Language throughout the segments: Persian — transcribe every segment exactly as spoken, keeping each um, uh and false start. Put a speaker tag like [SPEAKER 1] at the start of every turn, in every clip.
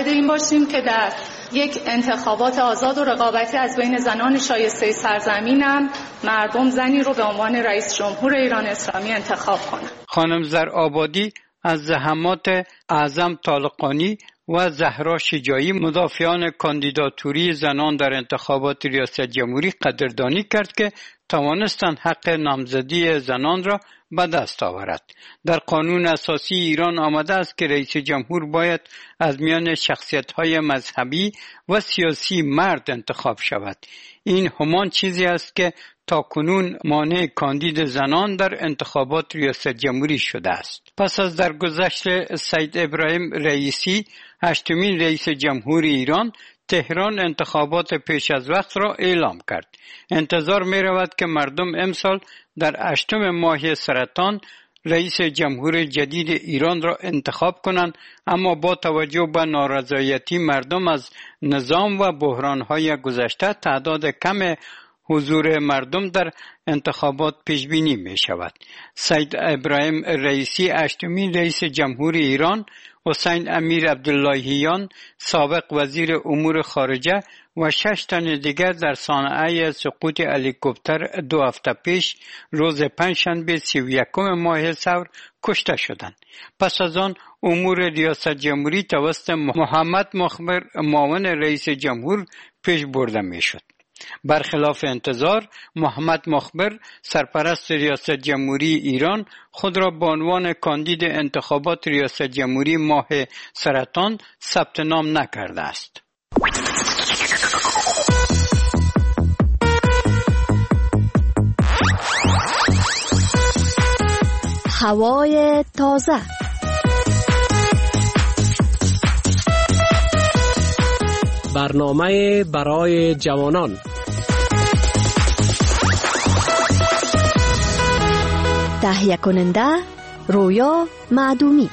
[SPEAKER 1] این باشیم که در یک انتخابات آزاد و رقابتی از بین زنان شایسته سرزمینم مردم زنی رو به عنوان رئیس جمهور ایران اسلامی انتخاب کنند.
[SPEAKER 2] خانم زرآبادی از زحمات اعظم طالقانی و زهرا شجاعی مدافعان کاندیداتوری زنان در انتخابات ریاست جمهوری قدردانی کرد که توانستند حق نامزدی زنان را به دست آورد. در قانون اساسی ایران آمده است که رئیس جمهور باید از میان شخصیت‌های مذهبی و سیاسی مرد انتخاب شود. این همان چیزی است که تاکنون مانع کاندید زنان در انتخابات ریاست جمهوری شده است. پس از درگذشت سید ابراهیم رئیسی، هشتمین رئیس جمهور ایران، تهران انتخابات پیش از وقت را اعلام کرد. انتظار می رود که مردم امسال در هشتم ماه سرطان رئیس جمهور جدید ایران را انتخاب کنند، اما با توجه به نارضایتی مردم از نظام و بحران‌های گذشته تعداد کم حضور مردم در انتخابات پیش بینی می شود. سید ابراهیم رئیسی هشتمین رئیس جمهور ایران، حسین امیر عبداللهیان سابق وزیر امور خارجه و شش تن دیگر در صحنه سقوط هلیکوپتر دو هفته پیش روز پنجشنبه سی و یکم ماه ثور کشته شدند. پس از آن امور ریاست جمهوری توسط محمد مخبر معاون رئیس جمهور پیش برده می شد. برخلاف انتظار، محمد مخبر سرپرست ریاست جمهوری ایران خود را به عنوان کاندید انتخابات ریاست جمهوری ماه سرطان ثبت نام نکرده است.
[SPEAKER 3] هوای تازه.
[SPEAKER 4] برنامه برای جوانان.
[SPEAKER 3] تهیه کننده رویا معدومی.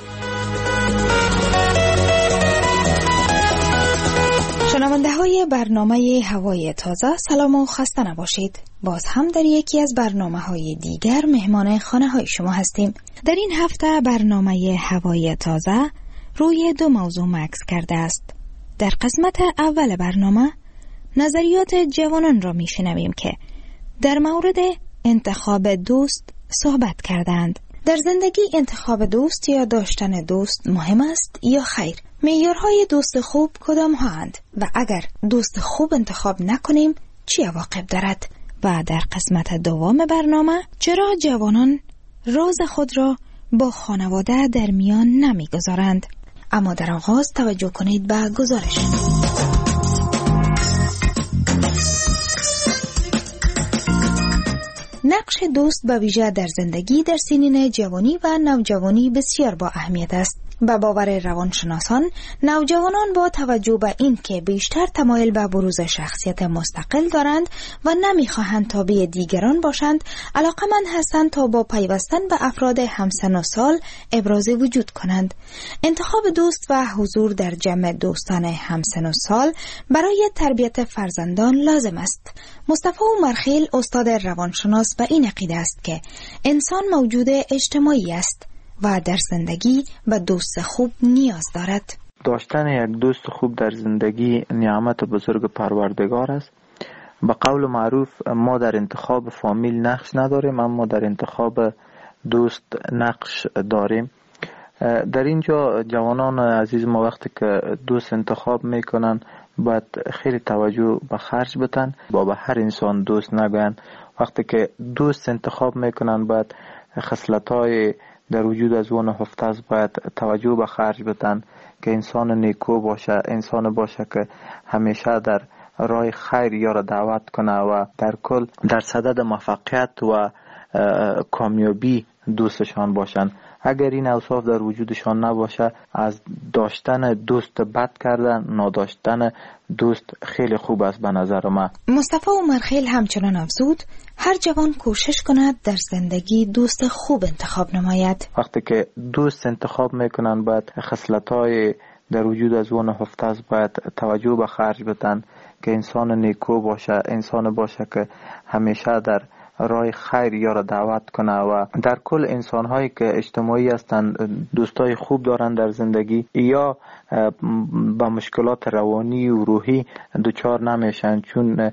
[SPEAKER 5] شنونده های برنامه هوای تازه، سلام و خسته نباشید. باز هم در یکی از برنامه های دیگر مهمان خانه های شما هستیم. در این هفته برنامه هوای تازه روی دو موضوع مکس کرده است. در قسمت اول برنامه نظریات جوانان را می شنویم که در مورد انتخاب دوست صحبت کردند. در زندگی انتخاب دوست یا داشتن دوست مهم است یا خیر؟ معیارهای دوست خوب کدام هاند و اگر دوست خوب انتخاب نکنیم چی عواقب دارد؟ و در قسمت دوم برنامه چرا جوانان راز خود را با خانواده در میان نمیگذارند؟ اما در آغاز توجه کنید به گزارش. نقش دوست به ویژه در زندگی در سنین جوانی و نوجوانی بسیار با اهمیت است. به باور روانشناسان، نوجوانان با توجه به این که بیشتر تمایل به بروز شخصیت مستقل دارند و نمیخواهند تابع دیگران باشند، علاقمند هستند تا با پیوستن به افراد همسن و سال ابراز وجود کنند. انتخاب دوست و حضور در جمع دوستان همسن و سال برای تربیت فرزندان لازم است. مصطفی عمرخیل استاد روانشناس به این عقیده است که انسان موجود اجتماعی است و در زندگی به دوست خوب نیاز دارد.
[SPEAKER 6] داشتن یک دوست خوب در زندگی نعمت بزرگ پروردگار است. به قول معروف ما در انتخاب فامیل نقش نداریم، اما در انتخاب دوست نقش داریم. در اینجا جوانان عزیز ما وقتی که دوست انتخاب میکنن باید خیلی توجه به خرج بتن، با به هر انسان دوست نگوین. وقتی که دوست انتخاب میکنن باید خصلت‌های در وجود از اون هفته است، باید توجه به خرج بتن که انسان نیکو باشه، انسان باشه که همیشه در راه خیر یارو دعوت کنه و در کل در صدد موفقیت و کامیابی دوستشان باشن. اگر این اوصاف در وجودشان نباشه، از داشتن دوست بد کردن، نداشتن دوست خیلی خوب است به نظر من.
[SPEAKER 5] مصطفی عمرخیل همچنان افزود هر جوان کوشش کند در زندگی دوست خوب انتخاب نماید.
[SPEAKER 6] وقتی که دوست انتخاب میکنن باید خصلت‌های در وجود از اون هفته است، باید توجه به خرج بتن که انسان نیکو باشه، انسان باشه که همیشه در راه خیر یا را دعوت کنه و در کل انسان هایی که اجتماعی هستند دوستای خوب دارن در زندگی یا با مشکلات روانی و روحی دچار نمیشن، چون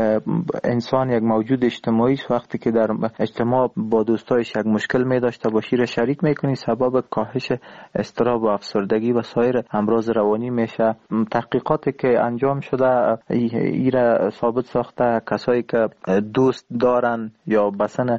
[SPEAKER 6] انسان یک موجود اجتماعی است. وقتی که در اجتماع با دوستایش یک مشکل می داشته باشی را شریک میکنی، سبب کاهش اضطراب و افسردگی و سایر امراض روانی میشه. تحقیقاتی که انجام شده ایره ثابت ساخته کسایی که دوست دارن یا به سن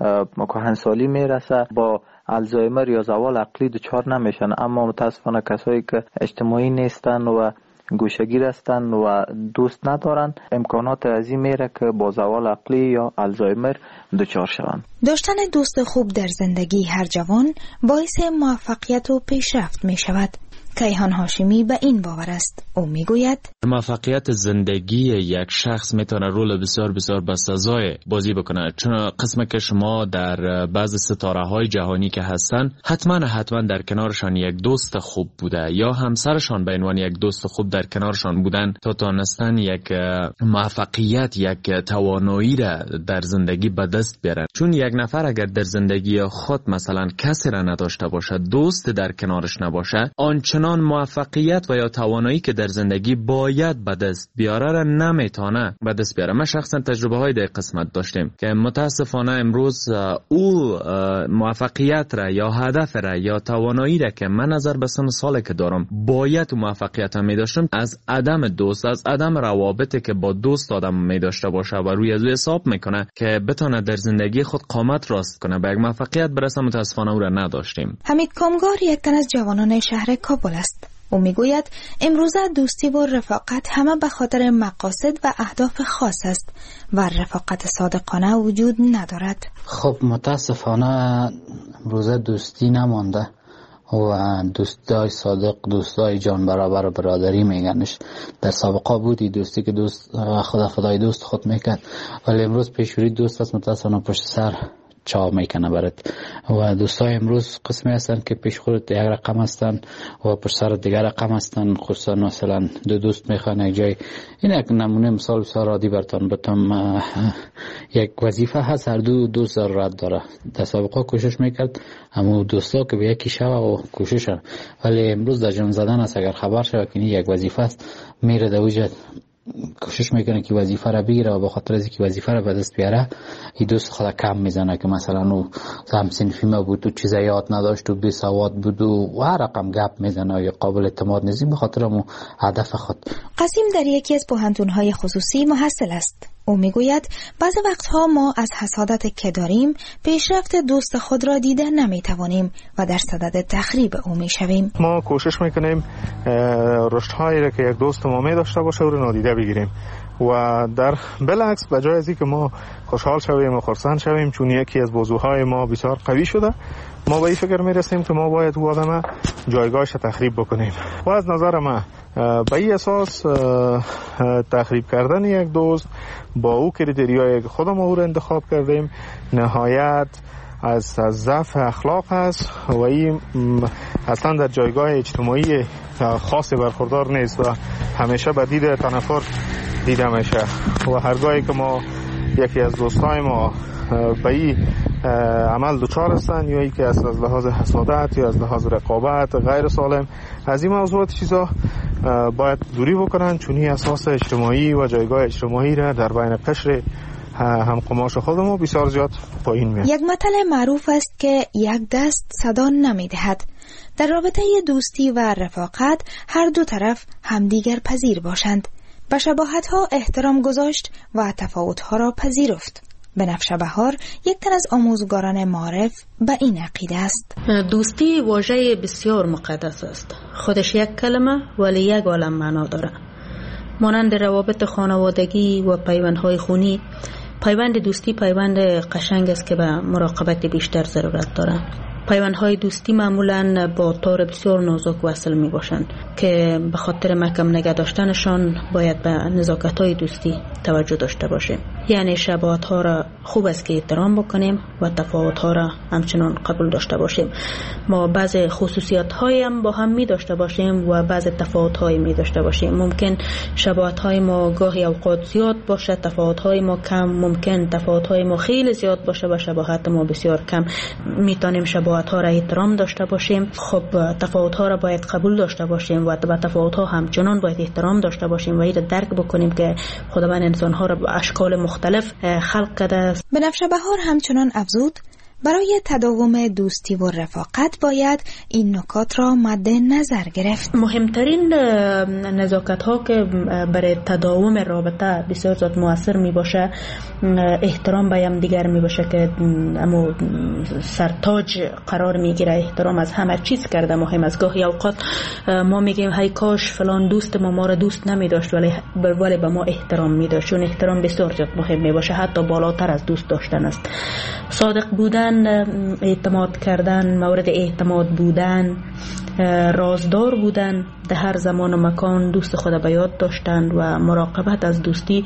[SPEAKER 6] کهنسالی میرسه با الزایمر یا زوال عقلی دچار نمیشن، اما متاسفانه کسایی که اجتماعی نیستن و گوشگیر هستن و دوست ندارن امکانات عظیم میره که با زوال عقلی یا الزایمر دچار شوند.
[SPEAKER 5] داشتن دوست خوب در زندگی هر جوان باعث موفقیت و پیشرفت می شود. کیهان هاشمی به این باور است. او میگوید
[SPEAKER 7] موفقیت زندگی یک شخص میتونه رول بسیار بسیار بسزای بازی بکنه، چون قسم که شما در بعض ستاره های جهانی که هستن حتما حتما در کنارشان یک دوست خوب بوده یا همسرشان به عنوان یک دوست خوب در کنارشان بودن تا تونستن یک موفقیت، یک توانایی را در زندگی به دست بیارن. چون یک نفر اگر در زندگی خود مثلا کسی را نداشته باشه، دوست در کنارش نباشه، آنچنان موفقیت و یا توانایی که در زندگی باید به دست بیاره را نمیتونه به دست بیاره. ما شخصا تجربه های در قسمت داشتیم که متاسفانه امروز او موفقیت را یا هدف را یا توانایی را که من نظر به سن سالی که دارم باید موفقیت را می داشتم، از عدم دوست، از عدم روابطی که با دوست آدم می داشته باشه و روی از او حساب میکنه که بتونه در زندگی خود قامت راست کنه به یک موفقیت برسه، متاسفانه او را نداشتیم.
[SPEAKER 5] حمید کامگار یک تن از جوانان شهر کابل است. او میگوید امروزه دوستی و رفاقت همه به خاطر مقاصد و اهداف خاص است و رفاقت صادقانه وجود ندارد.
[SPEAKER 8] خب متاسفانه امروزه دوستی نمانده و دوستای صادق، دوستای جان برابر و برادری میگنش. در سابقه بودی دوستی که دوست خدا فدای دوست خود میکرد، ولی امروز پیشوری دوست است متاسفانه پشت سر چاو میکنه برات. و دوستای امروز قسمی هستن که پیش خودت یک رقم هستن و پشت سر دیگر رقم هستن. خصوصا مثلا دو دوست میخوان یک جای، این یک نمونه مثال بسیار عادی براتون بتم. یک وظیفه هست، هر دو دوست ضرورت داره. در سابقه کوشش میکرد اما دوستا که به یکی شوه و کوششن، ولی امروز در جون زدن است. اگر خبر شوه که یک وظیفه است میره در وجه کوشش میکنه که وظیفه را بگیره و به خاطر از اینکه وظیفه را به دست بیاره این دوست خود کم میزنه که مثلا او هم صنفی ما بود و چیزا یاد نداشت و بی سواد بود و هر رقم گپ میزنه یا قابل اعتماد نیست به خاطر مو هدف خود.
[SPEAKER 5] قاسم در یکی از پوهنتون‌های خصوصی محصل است. او میگوید بعضی وقتها ما از حسادت که داریم پیشرفت دوست خود را دیده نمیتوانیم و در صدد تخریب او میشویم.
[SPEAKER 9] ما کوشش میکنیم رشدهایی را که یک دوست ما می داشته باشه او را نادیده بگیریم و در بالعکس به جای از اینکه ما خوشحال شویم و خرسند شویم چون یکی از بازوهای ما بسیار قوی شده، ما به این فکر میرسیم که ما باید او آدم جایگاهش تخریب بکنیم. و از نظر من به این اساس تخریب کردن یک دوست با او کریتریایی که خودم او را انتخاب کردیم نهایت از ضعف اخلاق است و این اصلا در جایگاه اجتماعی خاصی برخوردار نیست و همیشه به دید تنفر دیده میشه. و هرگاهی که ما یکی از دوستای ما به این عمل دچار هستن یا ای که از لحاظ حسادت یا از لحاظ رقابت غیر سالم از این موضوعات چیزا باید دوری بکنن، چون این اساس اجتماعی و جایگاه اجتماعی را در بین قشر هم قماش خودمون بسیار زیاد پایین میاد.
[SPEAKER 5] یک متل معروف است که یک دست صدا نمیدهد. در رابطه دوستی و رفاقت هر دو طرف همدیگر پذیر باشند، به شباهت‌ها احترام گذاشت و تفاوت‌ها را پذیرفت. بنفشه بهار یک تن از آموزگاران معارف به این عقیده است.
[SPEAKER 10] دوستی واژه بسیار مقدس است. خودش یک کلمه ولی یک عالم معنا داره. مانند روابط خانوادگی و پیوندهای خونی، پیوند دوستی پیوند قشنگ است که به مراقبت بیشتر ضرورت داره. پیوندهای دوستی معمولاً با تار بسیار نازک وصل می باشند که به خاطر محکم نگه داشتنشان باید به نزاکت‌های دوستی توجه داشته باشیم. یعنی شباهت‌ها را خوب است که احترام بکنیم و تفاوت‌ها را همچنان قبول داشته باشیم. ما بعض خصوصیت‌هایی هم با هم می داشته باشیم و بعض تفاوت‌هایی می داشته باشیم. ممکن شباهت‌های ما گاهی اوقات زیاد باشه، تفاوت‌های ما کم، ممکن تفاوت‌های ما خیلی زیاد باشه و شباهت ما بسیار کم. میتونیم شباهت‌ها را احترام داشته باشیم. خب تفاوت‌ها را باید قبول داشته باشیم و به تفاوت‌ها همچنان باید احترام داشته باشیم و این درک بکنیم که خداوند انسان‌ها را به اشکال مختلف خلق کرده است.
[SPEAKER 5] بنفشه بهار همچنان افزود برای تداوم دوستی و رفاقت باید این نکات را مد نظر گرفت.
[SPEAKER 10] مهمترین نزاکت ها که برای تداوم رابطه بسیار زیاد مؤثر می باشه احترام به هم دیگر می باشه که اما سرتاج قرار می گیره. احترام از همه چیز کرده مهم است. گاهی اوقات ما میگیم هی کاش فلان دوست ما ما را دوست نمی داشت ولی ولی به ما احترام می داشت. چون احترام بسیار زیاد مهم می باشه، حتی بالاتر از دوست داشتن است. صادق بودن، اعتماد کردن، مورد اعتماد بودن، رازدار بودن، در هر زمان و مکان دوست خود به یاد داشتن و مراقبت از دوستی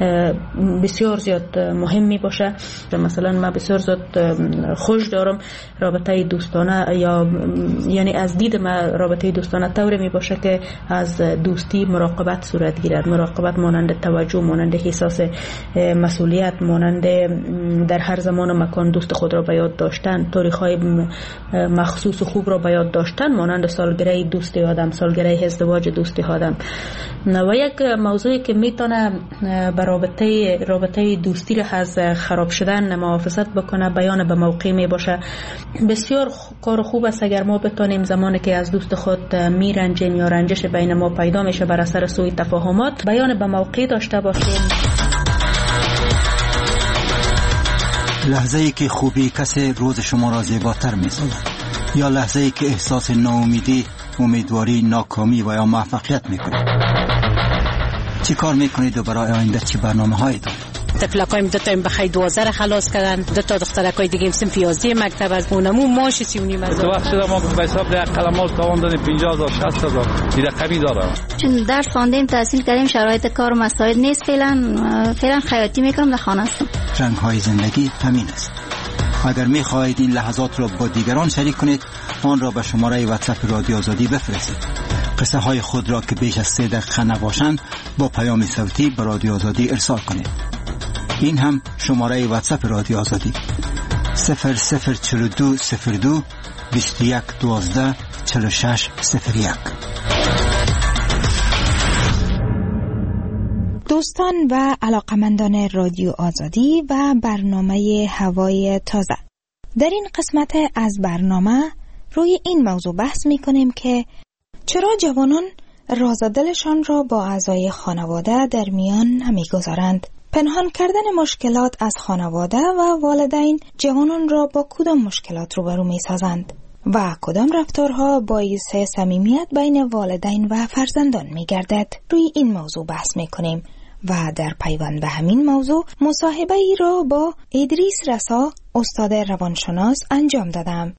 [SPEAKER 10] بسیار زیاد مهم می باشه. مثلا من بسیار زیاد خوش دارم رابطه دوستانه، یا یعنی از دید من رابطه دوستانه طوری می باشه که از دوستی مراقبت صورت گیرد. مراقبت مانند توجه، مانند احساس مسئولیت، مانند در هر زمان و مکان دوست خود را به یاد داشتن، تاریخ‌های مخصوص و خوب را به یاد داشتن، مانند سالگره دوستی آدم، سالگره ازدواج دوستی آدم. و یک موضوعی که میتونه به رابطه رابطه دوستی را از خراب شدن محافظت بکنه بیان به موقع می باشه. بسیار کار خوب است اگر ما بتونیم زمانی که از دوست خود میرنجیم یا رنجش بین ما پیدا میشه بر اثر سوء تفاهمات بیان به موقع داشته باشیم.
[SPEAKER 11] لحظه ای که خوبی کسی روز شما را زیباتر می سازد، یا لحظه ای که احساس ناامیدی، امیدواری، ناکامی و یا موفقیت می کنید. چی کار می کنید و برای آینده چی برنامه هایی دارید؟
[SPEAKER 12] تفلقایم دو تا بخای دوازده خلاص کردن، دو تا دخترکای دیگه صنف یازده مکتب از اونمو ماش سی و نیم هزار.
[SPEAKER 13] تو وقت شده ما به حساب ده قلمات تاوان دادیم پنجاه هزار شصت هزار دیگه قوی داره.
[SPEAKER 14] چون درس خواندیم تحصیل کردیم شرایط کار مساعد نیست، فعلا فعلا خیاطی میکنم در خانه هستم.
[SPEAKER 11] رنگ های زندگی همین است. اگر می خواهید این لحظات را با دیگران شریک کنید آن را به شماره واتساپ رادیو آزادی بفرستید. قصه های خود را که بیش از سه دقیقه نباشند با پیام صوتی به رادیو آزادی ارسال کنید. این هم شماره واتساپ رادیو آزادی صفر صفر چهل و دو صفر دو بیست و یک دوازده چهل و شش صفر یک.
[SPEAKER 5] دوستان و علاقمندان رادیو آزادی و برنامه هوای تازه، در این قسمت از برنامه روی این موضوع بحث می کنیم که چرا جوانان راز دلشان را با اعضای خانواده در میان نمی گذارند. پنهان کردن مشکلات از خانواده و والدین جوانان را با کدام مشکلات روبرو می سازند و کدام رفتارها باعث صمیمیت بین والدین و فرزندان می گردد. روی این موضوع بحث می کنیم و در پیوند به همین موضوع مصاحبه ای را با ادریس رسا استاد روانشناس انجام دادم.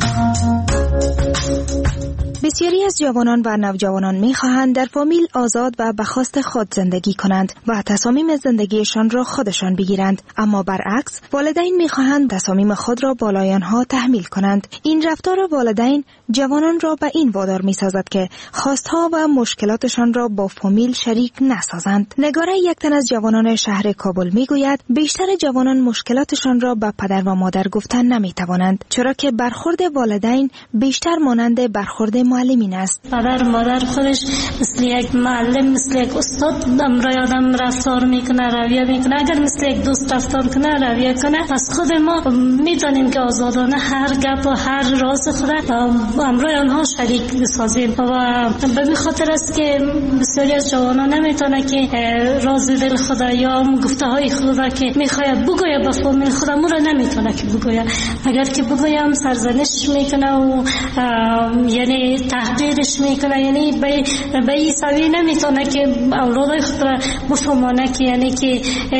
[SPEAKER 5] بسیاری از جوانان و نوجوانان می‌خواهند در فامیل آزاد و به خواست خود زندگی کنند و تصامیم زندگیشان را خودشان بگیرند، اما برعکس والدین می‌خواهند تصامیم خود را بالای آنها تحمیل کنند. این رفتار والدین جوانان را به این وادار می‌سازد که خواستها و مشکلاتشان را با فامیل شریک نسازند. نگاره یک تن از جوانان شهر کابل می‌گوید بیشتر جوانان مشکلاتشان را به پدر و مادر گفتن نمی‌توانند، چرا که برخورد والدین بیشتر مانند برخورد معلمین است.
[SPEAKER 15] پدر و مادر خودش مثل یک معلم، مثل یک استاد امرای آدم رفتار میکنه، رویه میکنه. اگر مثل یک دوست رفتار کنه، رویه کنه، پس خود ما میدانیم که آزادانه هر گپ و هر راز خود امرای آنها شریک بسازیم و به این خاطر است که بسیاری از جوانان نمیتونه که راز دل خود یا گفته های خود که میخواید بگوید به فامیل خود را نمیتونه نمیتونه که بگویه. اگر که بگویم سرزنش میکنه و یعنی تحقیرش میکنه، یعنی به به این سوی نمیتونه که اولادای خود را بفهمانه که یعنی که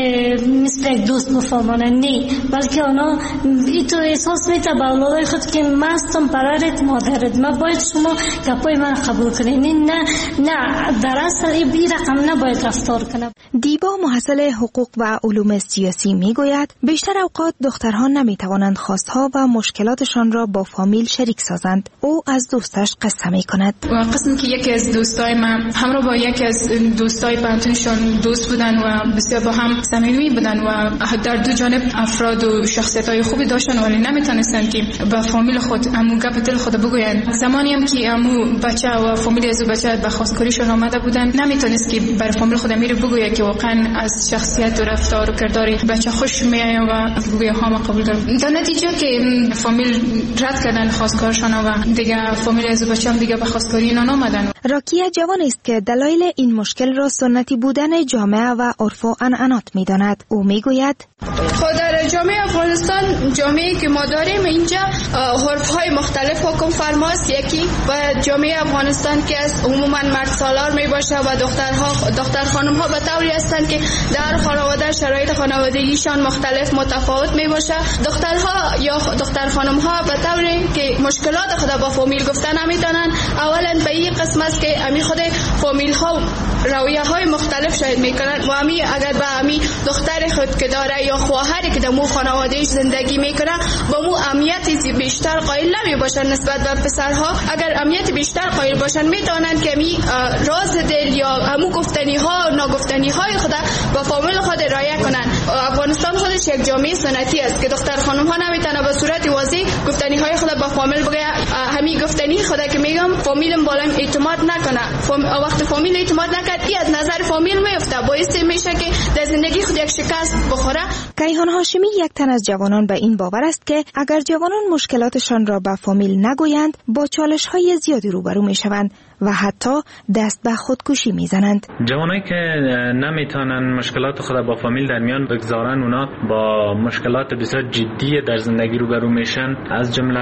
[SPEAKER 15] مثل یک دوست بفهمانه، نه، بلکه اونا ای تو احساس میته به اولادای خود که مستم پدرت مادرت، ما باید شما گپای من قبول کنید. نه نه در اصل این رقم نباید رفتار کنه.
[SPEAKER 5] دیبا محصل حقوق و علوم سیاسی میگوید بیشتر اوقات دخترها نمیتوانند خواستها و مشکلاتشان را با فامیل شریک سازند. او از دوستش قصه میکند.
[SPEAKER 16] قسمی که یکی از دوستای من همراه با یکی از دوستای پنتونشون دوست بودن و بسیار با هم صمیمی بودن و در دو جانب افراد و شخصیت‌های خوبی داشتن، ولی نمیتونستن که با فامیل خود امو گپ دل خود بگوین. زمانی هم که امو بچه و فامیل از بچه به خواستگاریشون آمده بودن، نمیتونست که بر فامیل خود امیر بگوید که واقعا از شخصیت و رفتار و کردار بچه خوش میاد و بگوید ها ما قبول دارم. در نتیجه که فامیل رد کردن خواستگارشون و دیگه فامیل از بچه هم دیگه به خواستگاری اینا نامدن.
[SPEAKER 5] راکیه جوان است که دلایل این مشکل را سنتی بودن جامعه و عرف و عنعنات میداند. او میگوید
[SPEAKER 16] خود در جامعه افغانستان، جامعه که ما داریم اینجا عرف‌های مختلف حکم فرماست. یکی و جامعه افغانستان که از عموما مرد سالار می باشه و دخترها دختر خانم ها به طوری هستند که در خانواده شرایط خانوادگیشان مختلف متفاوت می باشه. دخترها یا دختر خانم ها به طوری که مشکلات خود با فامیل گفتن نمیتونن. اولا به این قسم است که امی خود فامیل ها رویه های مختلف شاید میکنن و امی اگر به امی دختر خود که داره یا خواهری که در مو خانوادهش زندگی میکنه با مو اهمیتی بیشتر قائل نمی باشن نسبت به پسرها. اگر اهمیت بیشتر قائل باشن میتونن که امی راز دل یا همو گفتنی ها ناگفتنی های خود با فامیل خود رعایت کنن. افغانستان خودش یک جامعه سنتی است که دختر خانم ها نمیتونه به صورت واضح گفتنی های خود با فامیل بگه. همین گفتنی خود که میگم فامیلم بالام اعتماد نکنه. فام... وقت فامیل اعتماد نکرد این از نظر فامیل میفته، باعث میشه که در زندگی خود یک شکست بخوره.
[SPEAKER 5] کیهان هاشمی یک تن از جوانان به این باور است که اگر جوانان مشکلاتشان را به فامیل نگویند با چالش های زیادی روبرو میشوند و حتی دست به خودکشی میزنند.
[SPEAKER 7] جوانایی که نمیتونن مشکلات خود با فامیل در میان بگذارن، اونا با مشکلات بسیار جدی در زندگی روبرو میشن. از جمله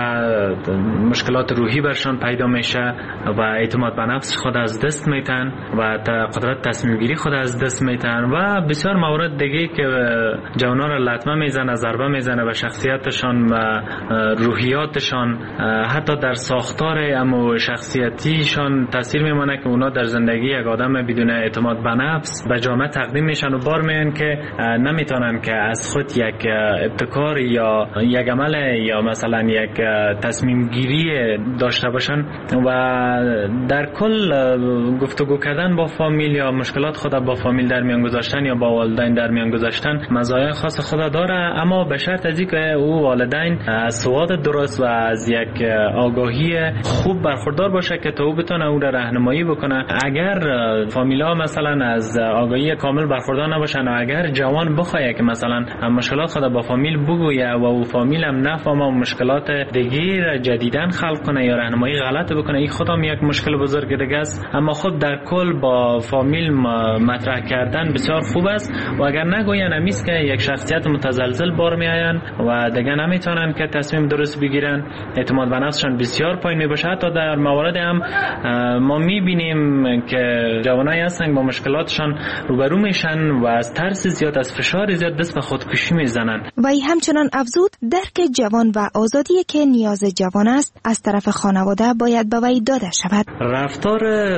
[SPEAKER 7] مشکلات روحی برشان پیدا میشه و اعتماد به نفس خود از دست میتن و قدرت تصمیم گیری خود از دست میتن و بسیار موارد دیگه که جوانا را لطمه میزنه، ضربه میزنه به شخصیتشان و روحیاتشان، حتی در ساختار اما شخصیتیشان تاثیر میمونه که اونا در زندگی یک آدم بدون اعتماد به نفس به جامعه تقدیم میشن و بار میان که نمیتونن که از خود یک ابتکار یا یک عمل یا مثلا یک تصمیم گیری داشته باشن و در کل گفتگو کردن با فامیل یا مشکلات خود با فامیل در میان گذاشتن یا با والدین در میان گذاشتن مزایای خاص خود داره، اما به شرط از اینکه او والدین از سواد درست و از یک آگاهی خوب برخوردار باشه که تا او بتونه او را راهنمایی بکنه. اگر فامیلا مثلا از آگاهی کامل برخوردار نباشن و اگر جوان بخواد که مثلا مشکلات خود با فامیل بگویه و او فامیل هم نفهمه و مشکلات دیگه جدیدن خلق کنه یا راهنمایی غلط بکنه، این خودم یک مشکل بزرگ دیگه است. اما خب در کل با فامیل مطرح کردن بسیار خوب است و اگر نگوین امیست که یک شخصیت متزلزل بار میآین و دیگه نمیتونن که تصمیم درست بگیرن، اعتماد به نفسشان بسیار پایین میباشه. حتی در موارد هم ما میبینیم که جوانایی هستن با مشکلاتشان روبرو میشن و از ترس زیاد، از فشار زیاد دست به خودکشی میزنن.
[SPEAKER 5] و ای همچنان افزود درک جوان و آزادی که نیاز جوان است از طرف خانواده باید به وی داده شود.
[SPEAKER 7] رفتار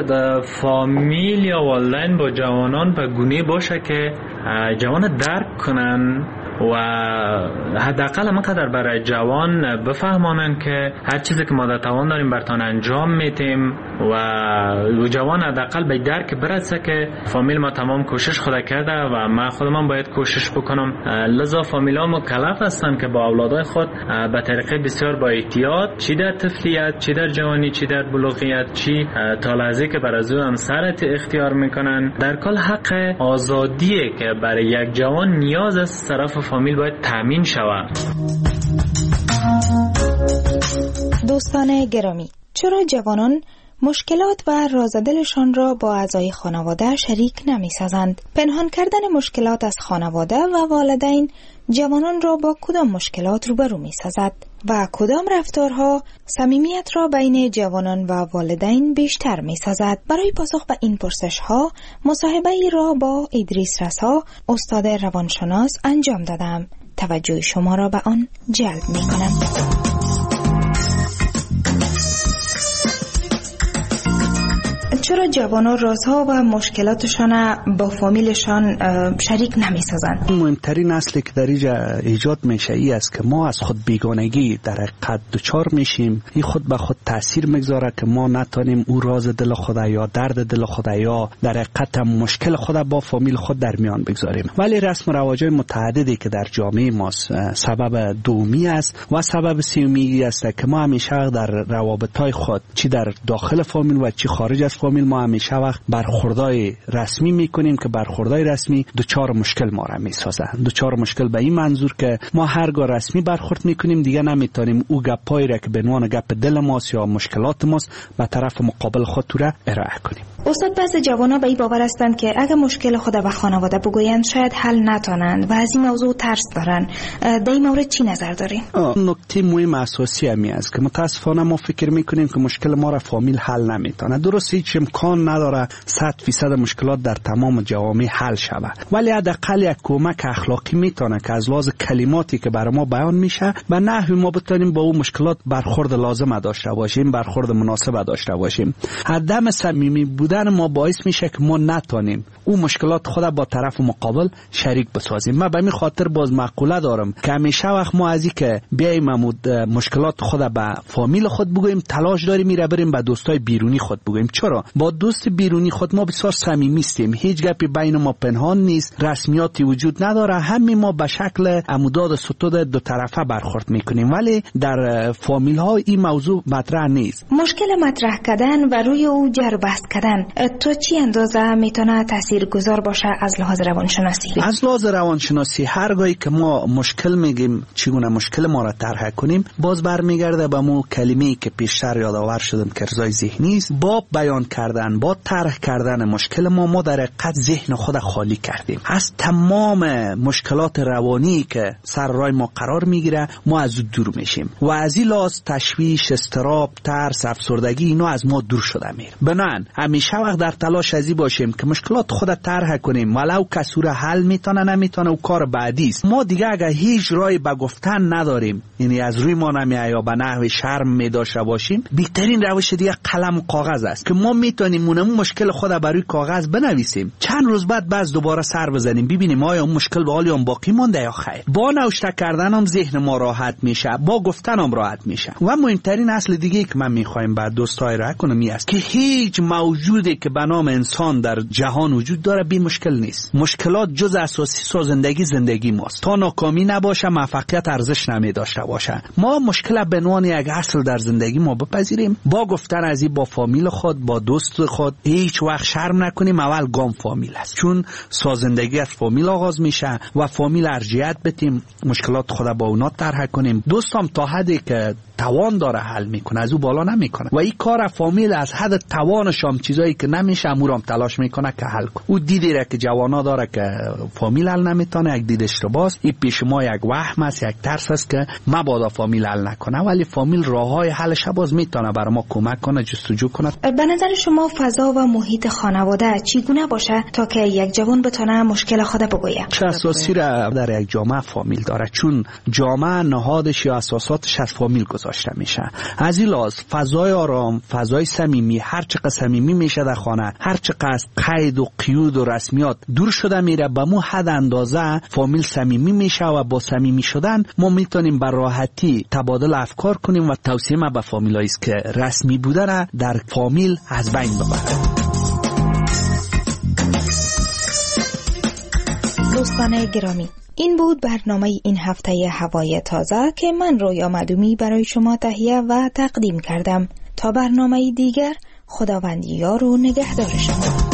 [SPEAKER 7] فامیل یا والدین با جوانان به گونه باشه که جوان درک کنن و حداقل همانقدر برای جوان بفهمانن که هر چیزی که ما در توان داریم برتان انجام میتیم و جوان حداقل به درک برسه که فامیل ما تمام کوشش خود کرده و ما خودم باید کوشش بکنم. لذا فامیل ها مکلف هستن که با اولادای خود به طریقه بسیار با احتیاط، چی در طفلیت، چی در جوانی، چی در بلوغیت، چی تا لحظه که بر از او همسرت اختیار میکنن، در کل حق آزادیه که برای یک جوان نیاز از طرف فامیل باید تامین شود.
[SPEAKER 5] دوستان گرامی، چرا جوانان مشکلات و رازدلشان را با اعضای خانواده شریک نمی سازند. پنهان کردن مشکلات از خانواده و والدین جوانان را با کدام مشکلات روبرو می سازد و کدام رفتارها صمیمیت را بین جوانان و والدین بیشتر می سازد؟ برای پاسخ به این پرسش ها مصاحبه ای را با ادریس رسا، استاد روانشناس انجام دادم. توجه شما را به آن جلب می کنم. چرا جوانان رازها و مشکلاتشان با فامیلشان شریک نمی سازند؟
[SPEAKER 17] مهمترین اصلی که در اینجا ایجاد میشه ای است که ما از خود بیگانگی در حقیقت دچار میشیم. این خود به خود تاثیر میگذاره که ما نتونیم او راز دل خود یا درد دل خود یا در حقیقت مشکل خود با فامیل خود در میان بگذاریم. ولی رسم و رواج‌های متعددی که در جامعه ما سبب دومی است و سبب سومی است که ما همیشه در روابط‌های خود چی در داخل فامیل و چی خارج از فامیل ما همیشه وقت برخوردای رسمی میکنیم که برخوردای رسمی دوچار مشکل ما را میسازه. دوچار مشکل به این منظور که ما هرگاه رسمی برخورد میکنیم دیگه نمیتونیم او گپایی را که به عنوان گپ دل ماست یا مشکلات ماست به طرف مقابل خود را ارائه کنیم.
[SPEAKER 5] استاد، بعضی جوانا به این باور هستند که اگه مشکل خود به خانواده بگویند شاید حل نتونند و از این موضوع ترس دارن. در این مورد چی نظر دارین؟
[SPEAKER 17] نکته مهم اساسی همی است که متاسفانه ما فکر میکنیم که مشکل ما را فامیل حل نمیتونه. درست هیچ امکان نداره صد فیصد مشکلات در تمام جوامع حل شود، ولی حداقل یک کمک اخلاقی میتونه که از لحاظ کلماتی که برای ما بیان میشه و نحوی ما بتونیم با اون مشکلات برخورد لازم داشته باشیم، برخورد مناسب داشته باشیم. عدم صمیمی بودن ما باعث میشه که ما نتونیم اون مشکلات خود با طرف مقابل شریک بسازیم. من به این خاطر باز مقوله دارم که همیشه وقت ما از این که بیایم مشکلات خود به فامیل خود بگوییم تلاش داریم میره بریم به دوستای بیرونی خود بگوییم. چرا؟ با دوست بیرونی خود ما بسیار صمیمی هستیم، هیچ گپی بین ما پنهان نیست، رسمیاتی وجود نداره، همین ما به شکل عموداد ستود دو طرفه برخورد میکنیم، ولی در فامیل ها این موضوع مطرح نیست.
[SPEAKER 5] مشکل مطرح کردن و روی او جر بحث کردن تو چی اندازه میتونه تاثیرگذار باشه از لحاظ روانشناسی؟
[SPEAKER 17] از لحاظ روانشناسی هرگاهی که ما مشکل میگیم چگونه مشکل ما را طرح کنیم باز برمیگرده به مو کلمه‌ای که پیشتر یادآور شدم که ارضای ذهنی است. با بیان کردن با طرح کردن مشکل ما ما در حقیقت ذهن خود خالی کردیم از تمام مشکلات روانی که سر راه ما قرار میگیره. ما از دور میشیم و از این لحاظ تشویش، اضطراب، ترس، افسردگی اینا از ما دور شده میره. بنان همیشه وقت در تلاش ازی باشیم که مشکلات خود طرح کنیم، ولو کسور حل میتونه نمیتونه و کار بعدی است. ما دیگه اگر هیچ راهی به گفتن نداریم، یعنی از روی ما نمیاد یا به نحو شرم میداشته باشیم، بهترین روش دیگه قلم و کاغذ است که ما میتونیم اون مشکل خود بر روی کاغذ بنویسیم، چند روز بعد باز دوباره سر بزنیم ببینیم آیا اون مشکل به حال اون باقی مونده یا خیر. با نوشته کردن هم ذهن ما راحت میشه، با گفتن هم راحت میشه. و مهمترین اصل دیگه که من میخوایم بعد دوستای را کنم این است که هیچ موجودی که به نام انسان در جهان وجود داره بی مشکل نیست. مشکلات جز اساسی سازندگی زندگی ماست. تا ناکامی نباشه موفقیت ارزش نمی داشته باشه. ما مشکل به عنوان یک اصل در زندگی ما بپذیریم، با گفتن از این با فامیل خود، با دوست خود هیچ وقت شرم نکنیم. اول گام فامیل است، چون سازندگی از فامیل آغاز میشه و فامیل ارجحیت بدیم، مشکلات خود با اونا طرح کنیم. دوستم تا حدی که توان داره حل میکنه، از او بالا نمیکنه و این کار فامیل از حد توانش هم چیزایی که نمیشه امورم تلاش میکنه که حل کنه. او دیدی را که جوانا داره که فامیل حل نمیتونه، یک دید اشتباهه. این پیش ما یک وهم است، یک ترس است که مبادا فامیل حل نکنه، ولی فامیل راههای حلش باز میتونه برای ما کمک کنه، جستجو کنه.
[SPEAKER 5] به نظر شما فضا و محیط خانواده چگونه باشه تا که یک جوان بتونه مشکل خود بگویه؟
[SPEAKER 17] چه اساسی را در یک جامعه فامیل داره، چون جامعه نهادش یا اساساتش از فامیل گذاشته میشه. از این لحاظ فضای آرام، فضای صمیمی، هر چقدر صمیمی میشه در خانه، هر چقدر قید و قیود و رسمیات دور شده میره، به مو حد اندازه فامیل صمیمی میشه و با صمیمی شدن ما میتونیم به راحتی تبادل افکار کنیم و توصیه ما به فامیلایی است که رسمی بودن در فامیل از بین ببرن.
[SPEAKER 5] دوستان گرامی، این بود برنامه این هفته هوای تازه که من رویا معدومی برای شما تهیه و تقدیم کردم. تا برنامه دیگر، خداوند یار و نگهدار شما.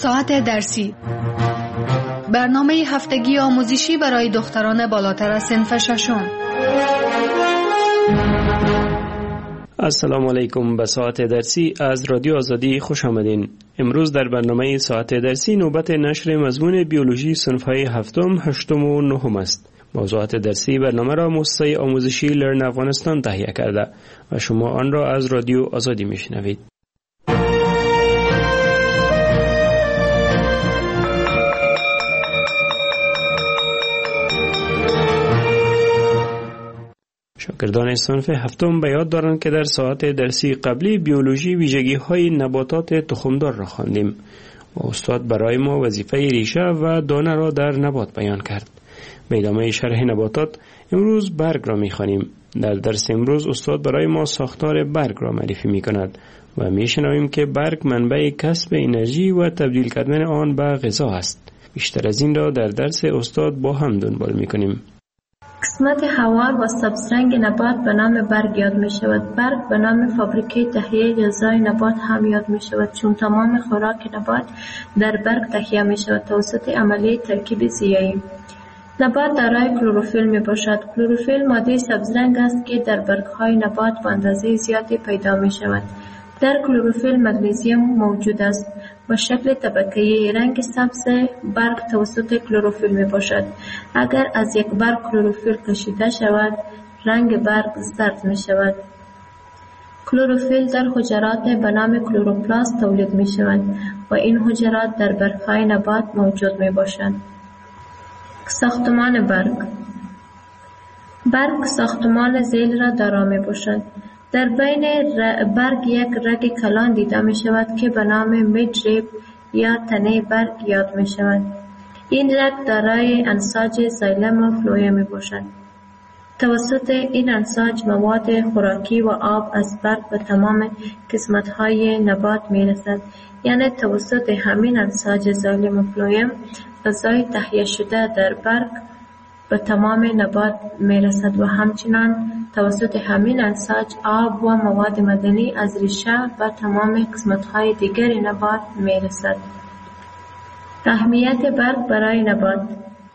[SPEAKER 18] ساعت درسی، برنامه هفتگی آموزشی برای دختران بالاتر از صنف ششم.
[SPEAKER 19] السلام علیکم. به ساعت درسی از رادیو آزادی خوش آمدین. امروز در برنامه ساعت درسی نوبت نشر مضمون بیولوژی صنف‌های هفتم، هشتم و نهم است. موضوعات درسی برنامه را مؤسسه آموزشی لرن افغانستان تهیه کرده و شما آن را از رادیو آزادی میشنوید. شاگردان صنف هفتم به یاد دارند که در ساعت درسی قبلی بیولوژی ویژگی‌های نباتات تخمدار را خواندیم و استاد برای ما وظیفه ریشه و دانه را در نبات بیان کرد. به ادامه شرح نباتات امروز برگ را می‌خوانیم. در درس امروز استاد برای ما ساختار برگ را معرفی می‌کند و می‌شنویم که برگ منبع کسب انرژی و تبدیل کردن آن به غذا است. بیشتر از این را در درس استاد با هم دنبال می‌کنیم.
[SPEAKER 20] قسمت هوا و سبزرنگ نبات به نام برگ یاد می شود. برگ به نام فابریکه تهیه غذای نبات هم یاد می شود، چون تمام خوراک نبات در برگ تهیه می شود توسط عملیه ترکیب ضیایی. نبات دارای کلروفیل می باشد. کلروفیل ماده سبزرنگ است که در برگ‌های نبات به اندازه زیادی پیدا می شود. در کلروفیل مگنیزیم موجود است. با شکل طبقه‌ای رنگ سبز برگ توسط کلروفیل می باشد. اگر از یک برگ کلروفیل کشیده شود، رنگ برگ زرد می شود. کلروفیل در حجرات به نام کلوروپلاست تولید می شود و این حجرات در برگ‌های نبات موجود می باشند. ساختمان برگ. برگ ساختمان ذیل را دارا می باشد. در بین برگ یک رگ کلان دیده می شود که به نام میدریب یا تنه برگ یاد می شود. این رگ دارای انساج زایلم و فلویم می باشد. توسط این انساج مواد خوراکی و آب از برگ به تمام قسمت های نبات می رسد. یعنی توسط همین انساج زایلم و فلویم غذای تهیه شده در برگ به تمام نبات می رسد و همچنان توسط همین انساج آب و مواد معدنی از ریشه و تمام قسمت‌های دیگر نبات می رسد. اهمیت برگ برای نبات.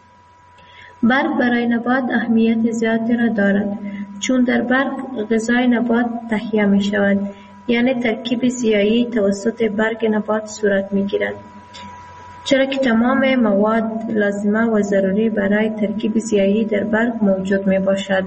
[SPEAKER 20] برگ برای نبات اهمیت زیادی را دارد، چون در برگ غذای نبات تهیه می شود، یعنی ترکیب ضیایی توسط برگ نبات صورت می گیرد. چرا که تمام مواد لازمه و ضروری برای ترکیب ضیایی در برگ موجود می باشد.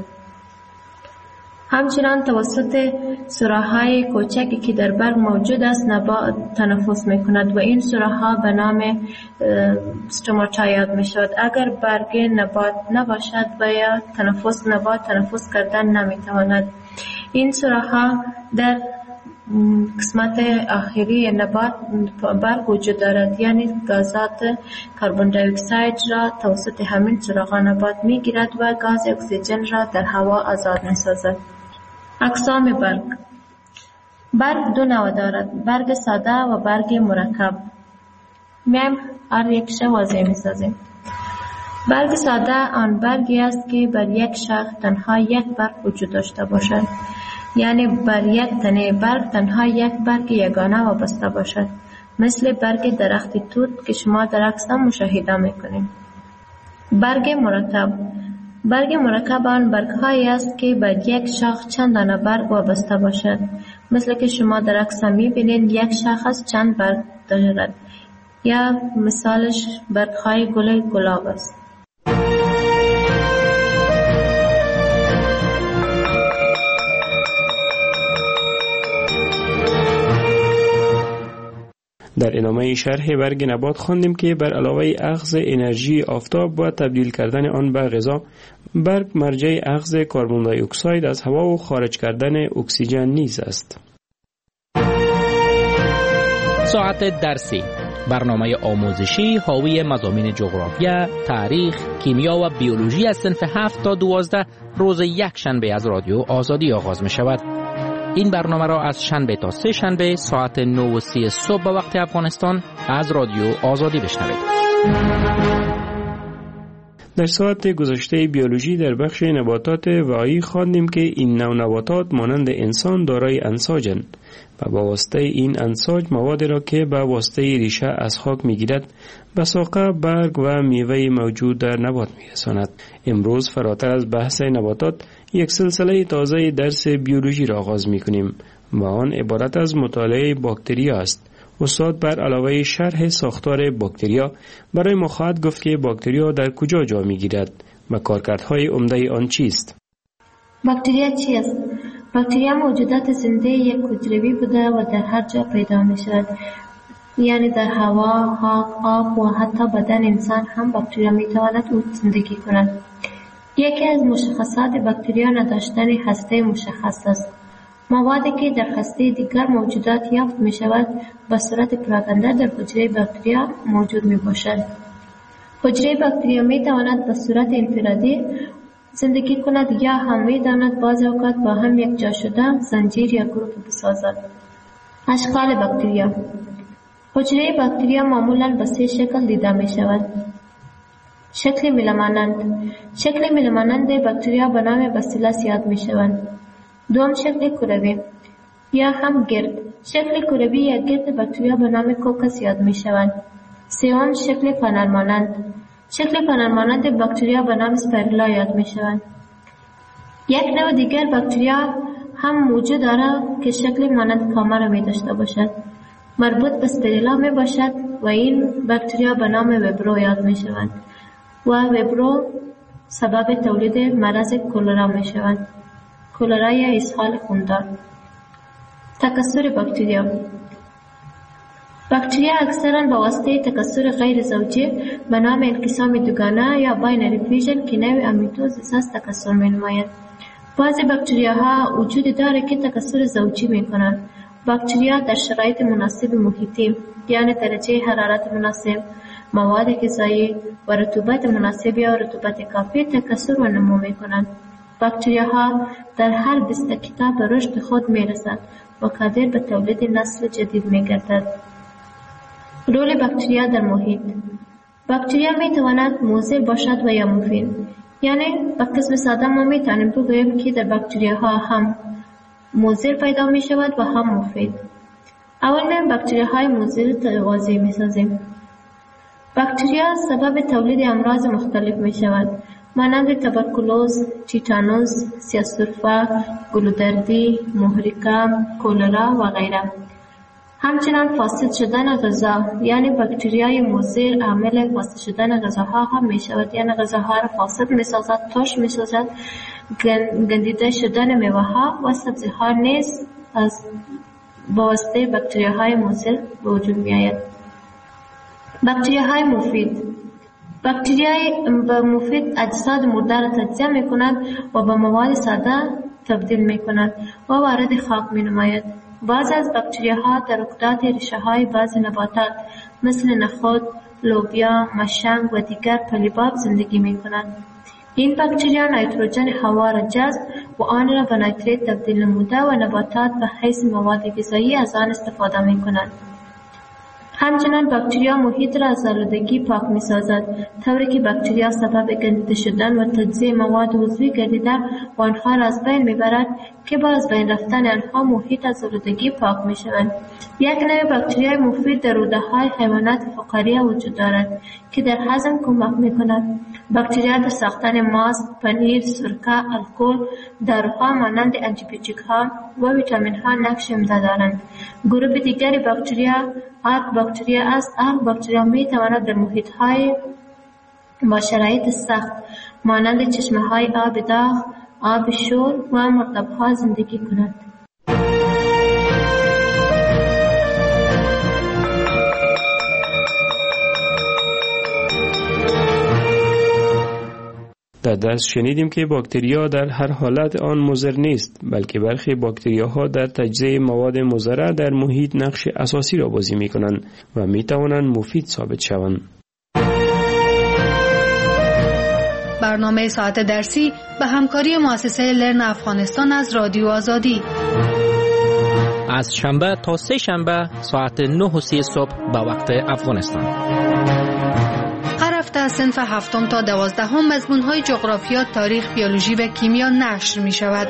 [SPEAKER 20] همچنان توسط سوراخ‌های کوچکی که در برگ موجود است نبات تنفس می کند و این سوراخ‌ها به نام استوماتا یاد می شود. اگر برگ نبات نباشد و یا تنفس نبات تنفس کردن نمی تواند. این سوراخ‌ها در قسمت آخری نبات برگ وجود دارد، یعنی گازات کربن دی اکساید را توسط همین سوراخ‌ها نبات می گیرد و گاز اکسیژن را در هوا آزاد می سازد. اقسام برگ. برگ دو نوع دارد، برگ ساده و برگ مرکب. میم هر یک شو واضح می سازیم. برگ ساده آن برگی است که بر یک شاخ تنها یک برگ وجود داشته باشد، یعنی بر یک تنه برگ تنها یک برگ یگانه وابسته باشد، مثل برگ درخت توت که شما در عکس مشاهده میکنید. برگ مرکب. برگ مرکب آن برگ‌هایی است که بر یک شاخ چند دانه برگ وابسته باشد، مثل که شما در عکس میبینید یک شاخص چند برگ دارد، یا مثالش برگ‌های گل گلاب است.
[SPEAKER 19] در ادامه شرح برگ نبات خواندیم که بر علاوه اخذ انرژی آفتاب و تبدیل کردن آن به غذا، برگ مرجع اخذ کربن دی اکساید از هوا و خارج کردن اکسیژن نیز است.
[SPEAKER 21] ساعت درسی، برنامه آموزشی حاوی مضامین جغرافیا، تاریخ، کیمیا و بیولوژی از صنف هفت تا دوازده روز یک شنبه از رادیو آزادی آغاز می شود. این برنامه را از شنبه تا سه شنبه ساعت نه و سی صبح به وقت افغانستان از رادیو آزادی بشنوید.
[SPEAKER 19] در ساعت گذشته بیولوژی در بخش نباتات وعایی خواندیم که این نوع نباتات مانند انسان دارای انساجند و با واسطه این انساج مواد را که با واسطه ریشه از خاک میگیرد به ساقه، برگ و میوه موجود در نبات میرساند. امروز فراتر از بحث نباتات یک سلسله تازه درس بیولوژی را آغاز میکنیم و آن عبارت از مطالعه باکتریا است. استاد بر علاوه شرح ساختار باکتریا برای ما خواهد گفت که باکتریا در کجا جا میگیرد و کارکردهای عمده آن چیست.
[SPEAKER 20] باکتریا چی است؟ باکتریا موجودات زنده یک حجروی بوده و در هر جا پیدا می شود. یعنی در هوا، خاک، آب و حتی بدن انسان هم باکتریا می تواند او زندگی کند. یکی از مشخصات باکتریا نداشتن هسته مشخص است. موادی که در هسته دیگر موجودات یافت می شود به صورت پراکنده در حجره باکتریا موجود می باشد. حجره باکتریا می تواند به صورت انفرادی زندگی کند یا هم می داند بعض اوقات با هم یک جا شده زنجیر یا گروه بسازد. اشکال باکتریا. حجره باکتریا معمولا به سه شکل دیده می شود. شکل میله‌مانند. شکل میله‌مانند باکتریا به نام باسیلس یاد می شوند. دوم شکل کروی یا هم گرد. شکل کروی یا گرد باکتریا به نام کوکس یاد می شوند. سوم شکل فنر مانند. شکل فنر مانند باکتریا به نام اسپایرولا یاد می شوند. یک نوع دیگر باکتریا هم موجود دارد که شکل مانند کامه می داشته باشد. مربوط به اسپایرولا می باشد و این باکتریا به نام وبرو یاد می شوند و وبرو سبب تولید مرض کولرا می شوند. کولرا یا اسهال خوندار. تکثر باکتریا. باکتریا اکثرا با واسطه تکثر غیر زوجی به نام انقسام دوگانه یا باینری فیژن که نوع امیتوز اساس تکثر می نماید. بعضی باکتریاها وجود دارد که تکثر زوجی می کنند. باکتریا در شرایط مناسب محیطی یعنی درجه حرارت مناسب، مواد غذایی و رطوبت مناسب یا رطوبت کافی تکثر و نمو می کنند. باکتریاها در هر بیست دقیقه به رشد خود می رسند و قادر به تولید نسل جدید می گردد. رول باکتریا در محیط. باکتریا می تواند مضر باشد و یا مفید. یعنی به قسم ساده ما می توانیم بگوییم که در باکتریاها هم مضر پیدا می شود و هم مفید. اول می باکتریاهای مضر توضیح می سازیم. باکتریا سبب تولید امراض مختلف می شود مانند تبرکلوز، تیتانوس، سیاه‌سرفه، گلودردی، محرقه، کولرا و غیره. همچنان فاسد شدن غذا یعنی باکتریای مضر عامل فاسد شدن غذاها هم می شود، یعنی غذاها را فاسد می سازد، ترش می سازد. گندیده شدن میوه ها و سبزی ها نیز از واسطه باکتریاهای مضر به وجود می آید. باکتریاهای مفید. باکتریای مفید اجساد مرده را تجزیه می کند و به مواد ساده تبدیل می کند و وارد خاک می نماید. بعض از باکتریاها در رکدات ریشه های بعض نباتات مثل نخود، لوبیا، مشنگ و دیگر پلیباب زندگی می کنند. این باکتریا نیتروژن هوا را جذب و آن را به نیتریت تبدیل نموده و نباتات به حیث مواد غذایی از آن استفاده می کنند. همچنان باکتریا محیط را از آلودگی پاک می سازد، طوری که باکتریا سبب گندیده شدن و تجزیه مواد عضوی گردیده و آنها را از بین می برد که با از بین رفتن آنها محیط از آلودگی پاک می شوند. یک نوع باکتریای مفید در روده های حیوانات فقاریه وجود دارد که در هضم کمک می کند. باکتریا در ساختن ماست، پنیر، سرکه، الکل، داروها مانند آنتیبیوتیک ها و ویتامین ها نقش عمده دارند. گروه دیگری باکتریا آرک باکتریا است. آرک باکتریا می تواند در محیط های با شرایط سخت مانند چشمه های آب داغ، آب شور و مرطب ها زندگی کند.
[SPEAKER 19] در درس شنیدیم که باکتریا در هر حالت آن مضر نیست، بلکه برخی باکتریاها در تجزیه مواد مضره در محیط نقش اساسی را بازی می کنند و می توانند مفید ثابت شوند.
[SPEAKER 18] برنامه ساعت درسی به همکاری مؤسسه لرن افغانستان از رادیو آزادی
[SPEAKER 21] از شنبه تا سه شنبه ساعت نه و سی صبح به وقت افغانستان.
[SPEAKER 18] هر هفته ساعت از صنف هفتم تا دوازدهم مضمون‌های جغرافیا، تاریخ، بیولوژی و کیمیا نشر می شود.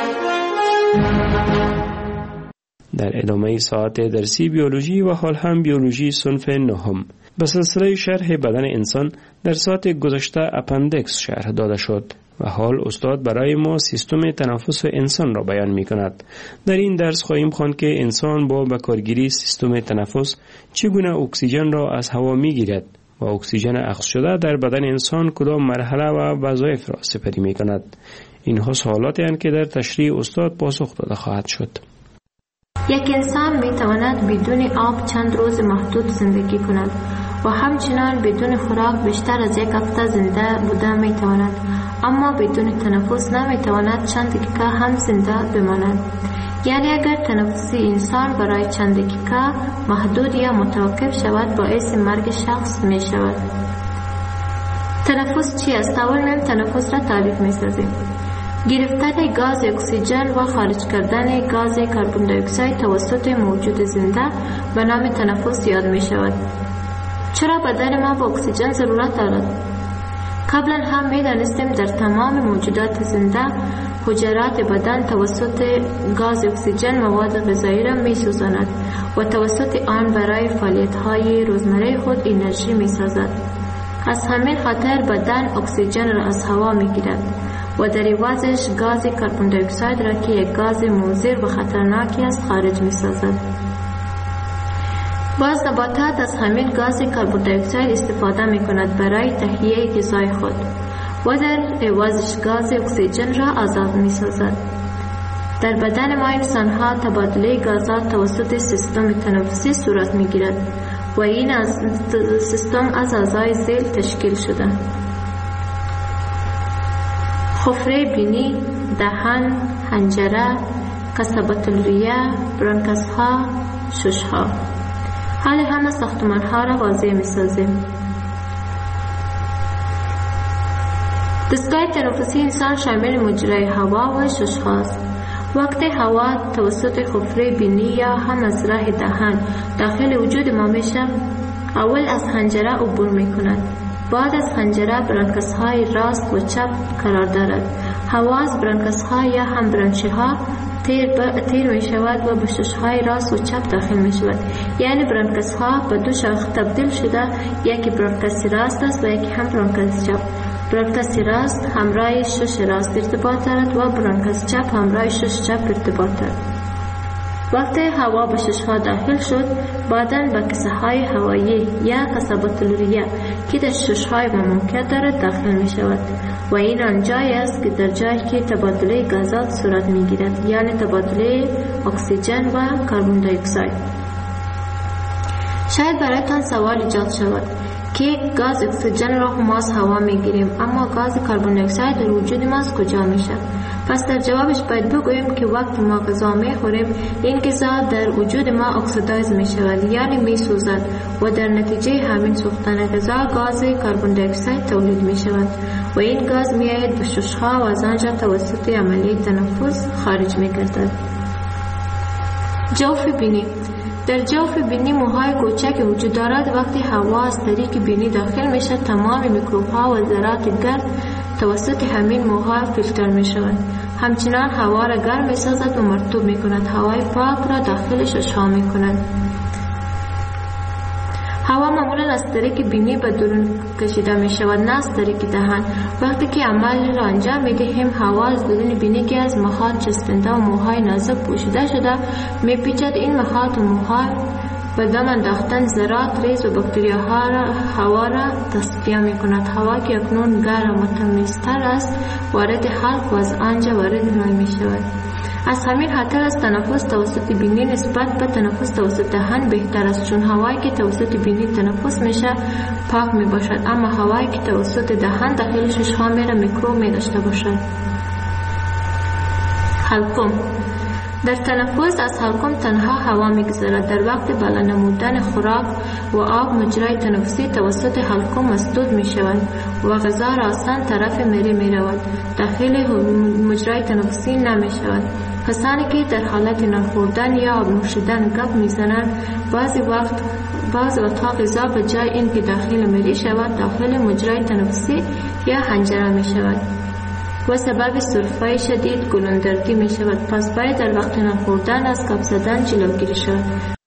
[SPEAKER 19] در ادامه ساعت درسی بیولوژی و حال هم بیولوژی صنف نهم به سلسله شرح بدن انسان در ساعت گذشته اپندکس شرح داده شد و حال استاد برای ما سیستم تنفس انسان را بیان می کند. در این درس خواهیم خواند که انسان با بکارگیری سیستم تنفس چگونه اکسیژن را از هوا می گیرد و اکسیژن اخذ شده در بدن انسان کدام مرحله و وظایف را سپری می کند. اینها سوالاتی هستند که در تشریح استاد پاسخ داده خواهد شد.
[SPEAKER 20] یک انسان می تواند بدون آب چند روز محدود زندگی کند و همچنان بدون خوراک بیشتر از یک هفته زنده بوده می تواند، اما بدون تنفس نمی تواند چند دقیقه هم زنده بماند. یعنی اگر تنفس انسان برای چند دقیقه محدود یا متوقف شود باعث مرگ شخص می شود. تنفس چی است؟ اول میم تنفس را تعریف می سازیم. گرفتن گاز اکسیژن و خارج کردن گاز کربن دی اکساید توسط موجود زنده به نام تنفس یاد می شود. چرا بدن ما به اکسیژن ضرورت دارد؟ قبلا هم می دانستیم در تمام موجودات زنده حجرات بدن توسط گاز اکسیژن مواد غذایی را می سوزاند و توسط آن برای فعالیت های روزمره خود انرژی می سازد. از همین خاطر بدن اکسیژن را از هوا می گیرد و در عوضش گاز کربن دی اکساید را که یک گاز مضر و خطرناکی است خارج می سازد. باز نباتات از همین گاز کربن دی اکساید استفاده می کند برای تهیه غذای خود و در عوضش گاز اکسیژن را آزاد می سازد. در بدن ما انسان ها تبادله گازات توسط سیستم تنفسی صورت می گیرد و این از سیستم از اعضای ذیل تشکیل شده: خفره بینی، دهان، حنجره، قصبة الریه، برانکس ها، شش ها. حال همه ساختمان ها را واضح می سازیم. دستگاه تنفسی انسان شامل مجرای هوا و شش هاست. وقتی هوا توسط خفره بینی یا هم از راه دهان داخل وجود ما میشه، اول از حنجره عبور می کند. بعد از حنجره برانکس های راست و چپ قرار دارد. هوا از برانکس ها یا هم برانچه ها تیر, تیر می شود و به شش های راست و چپ داخل می شود. یعنی برانکس ها به دو شاخه تبدیل شده، یکی برانکس راست است و یکی هم برانکس چپ. برانکس راست همراه شش راست ارتباط دارد و برانکس چپ همراه شش چپ ارتباط دارد. وقتی هوا به شش ها داخل شد، بعداً به کسه های هوایی یا قصبة الریه که در شش های ممکن دارد داخل می شود و این آنجایی است که در جایی که تبادله گازات صورت می گیرد، یعنی تبادله اکسیژن و کربن دی اکساید. شاید برایتان سوال ایجاد شود که گاز اکسیژن را ما از هوا می گیریم، اما گاز کربن دی اکساید در وجود ما از کجا می شود؟ پس در جوابش باید بگوییم که وقت ما غذا می خوریم، این غذا در وجود ما اکسیدایز می شود، یعنی می سوزد و در نتیجه همین سوختن غذا گاز کربن دی اکساید تولید می شود و این گاز می آید به ششها و از آنجا توسط عملیه تنفس خارج می گردد. جوف بینی. در جوف بینی موهای کوچک وجود دارد. وقتی هوا از طریق بینی داخل می شود، تمام میکروب ها و ذرات گرد توسط همین موها فیلتر می شود. همچنان هوا را گرم می سازد و مرطوب می کند. هوای پاک را داخل ششها می کند. هوا معمولا از طریق بینی به درون کشیده می شود، نه از طریق دهان. وقتی که عمل را انجام می دهیم، هوا از درون بینی که از مخاط چسبنده و موهای نازک پوشیده شده می پیچد. این مخاط و موها به دم انداختن ذرات ریز و باکتریاها را هوا را تصفیه می کند. هوا که اکنون گرم و تمیزتر است وارد حلق و از آنجا وارد مای می شود. از همین خاطر از تنفس توسط بینی نسبت به تنفس توسط دهان بهتر است، چون هوایی که توسط بینی تنفس میشه پاک می باشد، اما هوایی که توسط دهان داخل ششها میره میکروب می داشته باشد. حلقم. در تنفس از حلقم تنها هوا میگذرد. در وقت بالا نمودن خوراک و آب مجرای تنفسی توسط حلقم مسدود می شود و غذا را آسان طرف میری می رود، داخل مجرای تنفسی نمی شود. کسانی که در حالت نان خوردن یا آب نوشیدن گپ می زنند بعضی وقت بعض وقتها غذا به جای اینکه داخل معده شود داخل مجرای تنفسی یا حنجره می شود و سبب سرفه شدید گلوندرگی می شود. پس باید در وقت نان خوردن از گپ زدن جلوگیری شود.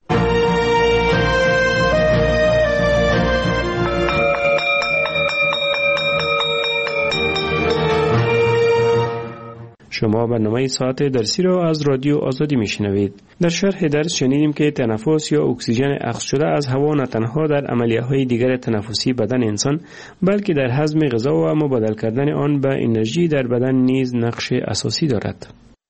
[SPEAKER 19] شما برنامه ساعت درسی را از رادیو آزادی میشنوید. در شرح درس شنیدیم که تنفس یا اکسیژن اخذ شده از هوا نه تنها در عملیه‌های دیگر تنفسی بدن انسان بلکه در هضم غذا و مبادله کردن آن به انرژی در بدن نیز نقش اساسی دارد.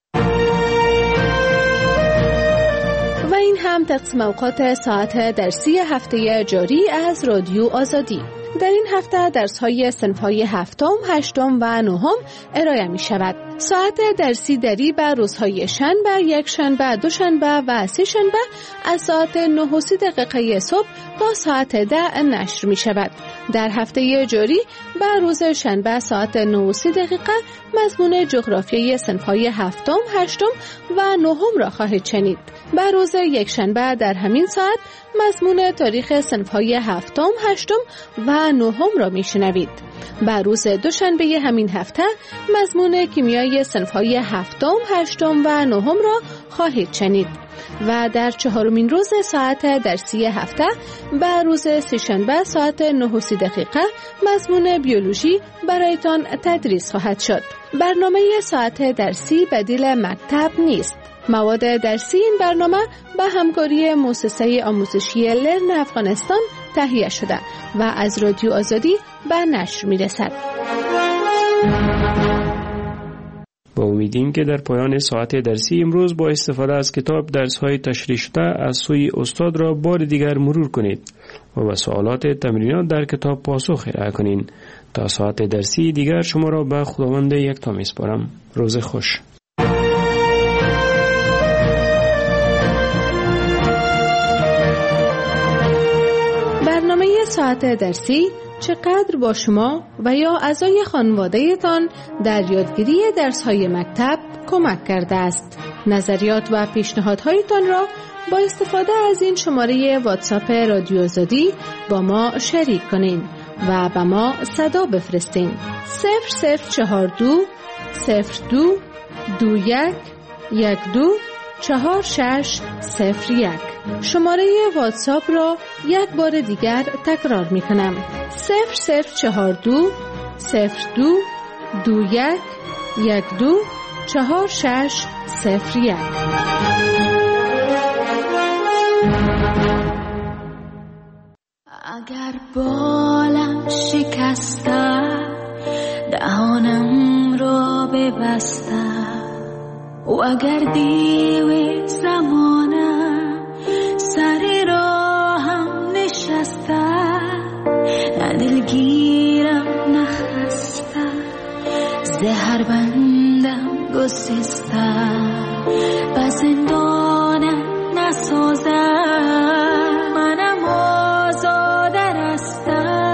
[SPEAKER 1] و این هم تقسیم اوقات ساعت درسی هفته جاری از رادیو آزادی. در این هفته درس‌های صنف‌های هفتم، هشتم و نهم ارائه می‌شود. ساعت درسی دری بر روزهای شنبه، یک شنبه، دو شنبه و سه شنبه از ساعت نه و سی دقیقه صبح تا ساعت ده نشر می‌شود. در هفته جاری بر روز شنبه ساعت نه و سی دقیقه مضمون جغرافیای صنف‌های هفتم، هشتم و نهم را خواهید شنید. بر روز یک شنبه در همین ساعت مضمون تاریخ صنف‌های هفتم، هشتم و نهم را میشنوید. بر روز دوشنبه همین هفته مضمون کیمیای صنف‌های هفتم، هشتم و نهم را خواهید شنید. و در چهارمین روز ساعت درسی هفته بر روز سه‌شنبه ساعت نه و سی دقیقه مضمون بیولوژی برایتان تدریس خواهد شد. برنامه ساعت درسی بدیل مکتب نیست. مواد درسی این برنامه به همکاری مؤسسه آموزشی لرن افغانستان تهیه شده و از رادیو آزادی به نشر میرسد.
[SPEAKER 19] با امیدیم که در پایان ساعت درسی امروز با استفاده از کتاب درس‌های تشریح شده از سوی استاد را بار دیگر مرور کنید و به سوالات تمرینات در کتاب پاسخ ارائه کنید. تا ساعت درسی دیگر شما را به خداوند یکتا میسپارم. روز خوش.
[SPEAKER 1] برنامه ساعت درسی چقدر با شما و یا اعضای خانواده تان در یادگیری درس‌های مکتب کمک کرده است. نظریات و پیشنهادهایتان را با استفاده از این شماره واتساپ رادیو آزادی با ما شریک کنین و به ما صدا بفرستین. صفر صفر چهار دو صفر دو دو یک یک دو چهار شش صفر یک. شماره واتساپ را یک بار دیگر تکرار می کنم. صفر صفر چهار دو صفر دو دو یک یک دو چهار شش صفر یک.
[SPEAKER 22] اگر بالم شکسته دهانم را ببسته و اگر دیو زمانم سر راهم نشسته نه دلگیرم نخسته زهر بندم گسسته و زندانم نسازه منم آزاده رسته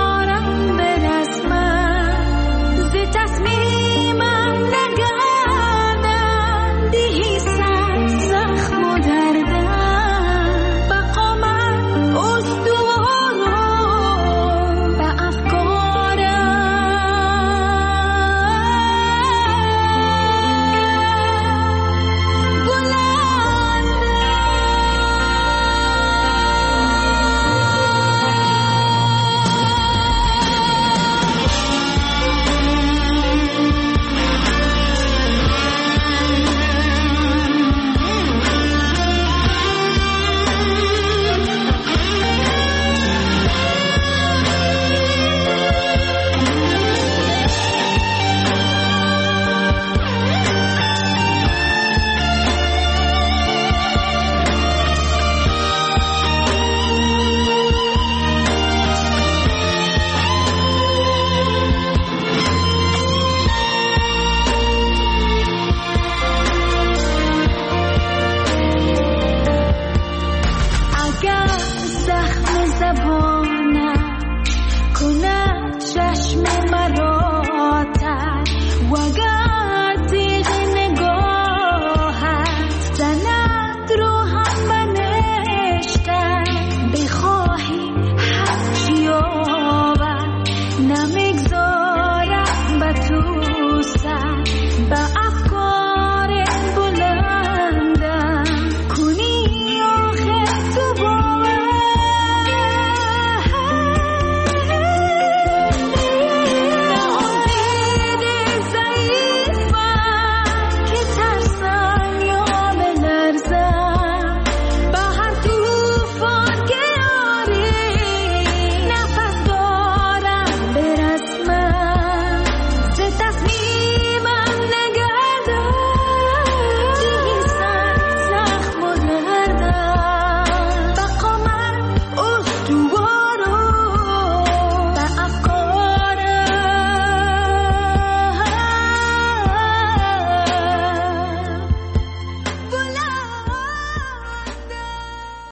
[SPEAKER 22] تصمیمم نگه زبانم کند چشم من